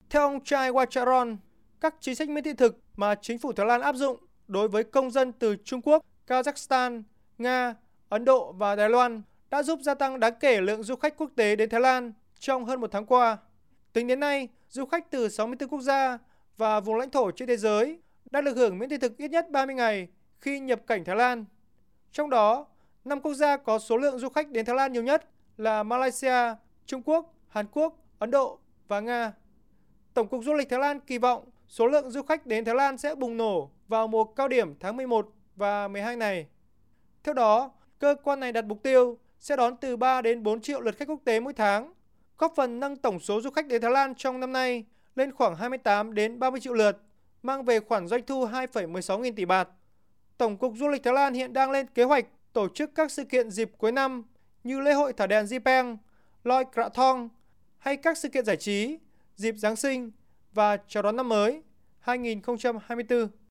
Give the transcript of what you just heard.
Theo ông Chai Wacharon, các chính sách miễn thị thực mà chính phủ Thái Lan áp dụng đối với công dân từ Trung Quốc, Kazakhstan, Nga, Ấn Độ và Đài Loan đã giúp gia tăng đáng kể lượng du khách quốc tế đến Thái Lan trong hơn một tháng qua. Tính đến nay, du khách từ 64 quốc gia và vùng lãnh thổ trên thế giới đã được hưởng miễn thị thực ít nhất 30 ngày khi nhập cảnh Thái Lan. Trong đó, 5 quốc gia có số lượng du khách đến Thái Lan nhiều nhất là Malaysia, Trung Quốc, Hàn Quốc, Ấn Độ và Nga. Tổng cục Du lịch Thái Lan kỳ vọng số lượng du khách đến Thái Lan sẽ bùng nổ vào mùa cao điểm tháng 11 và 12 này. Theo đó, cơ quan này đặt mục tiêu sẽ đón từ 3 đến 4 triệu lượt khách quốc tế mỗi tháng, góp phần nâng tổng số du khách đến Thái Lan trong năm nay lên khoảng 28 đến 30 triệu lượt, mang về khoản doanh thu 2,16 nghìn tỷ baht. Tổng cục Du lịch Thái Lan hiện đang lên kế hoạch tổ chức các sự kiện dịp cuối năm như lễ hội thả đèn Jipeng, Loi Krathong hay các sự kiện giải trí dịp Giáng sinh và chào đón năm mới 2024.